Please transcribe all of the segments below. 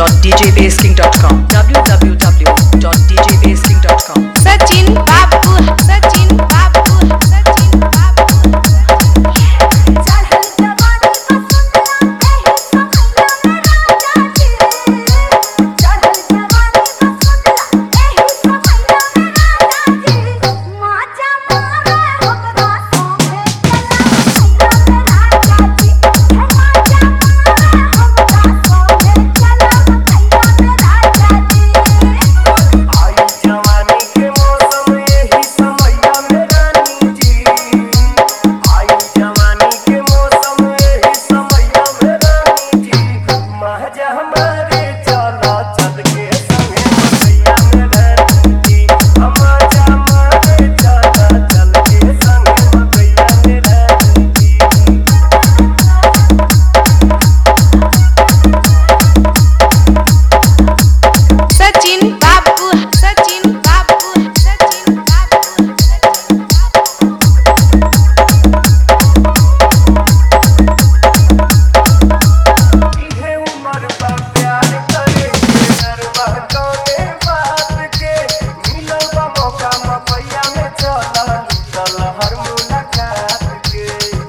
www.djbasking.com www.djbasking.com Sachin बाबू सचिन बाबू सचिन बाबू चढ़ल जवानी बसुंदरा एही समैया में राजा जी चढ़ल जवानी बसुंदरा एही समैया में राजा जी माचा मारे हमरा सोहे चला मैया में राजा जी है माचा मारे हमरा सोहे चला मैया में राजा जी आई जवानी के मौसम यही समैया में रानी जी आई जवानी के मौसम यही समैया में रानी जी महजा हमारे चला चल के संगे समैया में रानी जी महजा हमारे चला चल के संगे समैया में रानी जी सचिन बाबू सचिन बाबू सचिन बाबू सचिन इहे उम्र बा प्यार करे के नरवा कौने बात के मिलल बा मौका मपैया में चला निकल हर मुलाकात के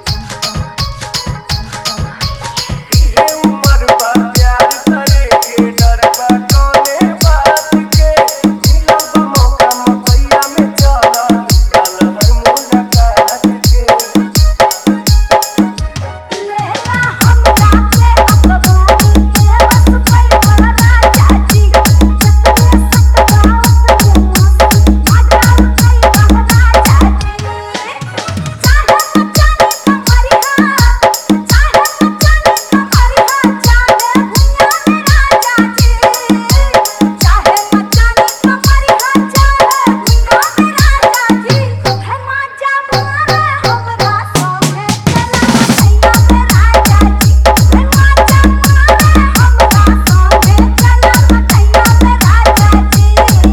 इहे उम्र बा प्यार करे के नरवा कौने बात के मिलल बा मौका मपैया में चला निकल हर मुलाकात के लेला हमरा से अखबारी के बस पे बड़ा राजा जी छतरे सटगांव पे मौसी माजा कई राजा जी चाहे मचानी तुम्हारी चाहे मचानी तुम्हारी चाहे भुइया में राजा जी चाहे मचानी तुम्हारी चाहे भुइया में राजा जी है माजा मारे हमरा सोहे चला मैया में राजा जी है माजा मारे हमरा सोहे चला मैया में राजा जी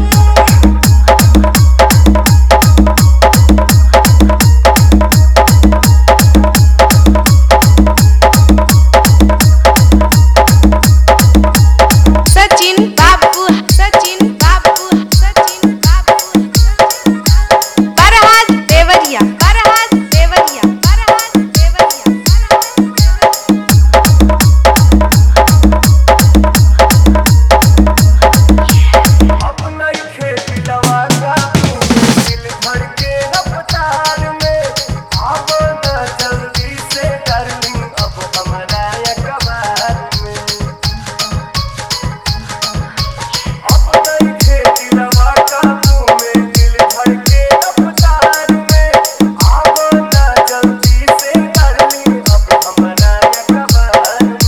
सचिन बाबू सचिन बाबू सचिन बाबू बरहाज देवरिया बरहाज देवरिया बरहाज देवरिया अब नइखे दिलवा का दिल धड़के रफ्तार में अब न जल्दी से डार्लिंग अब हमारा अखबार में अब नइखे दिलवा का दिल धड़के रफ्तार में अब न जल्दी से डार्लिंग अब हमारा अखबार में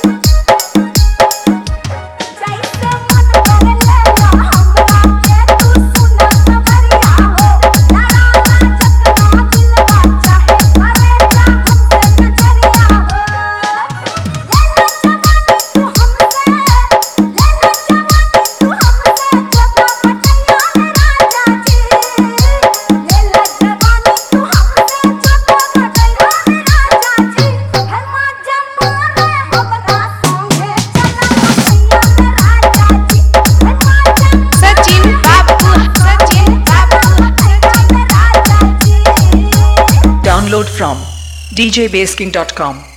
जैसे मन करे लेला हमरा के तू सुना सवरिया हो लड़ाना जतना दिलवा चाहे करे जा हमसे नजरिया हो लेला जवानी तू हमसे लेला जवानी तू हमसे छोटा पटैया में राजा जी लेला जवानी तू हमसे छोटा पटैया में राजा जी है माजा मारे हमरा सोहे चला मैया में राजा जी है माजा सचिन बाबू सचिन बाबू मैया में राजा जी Download from djbasking.com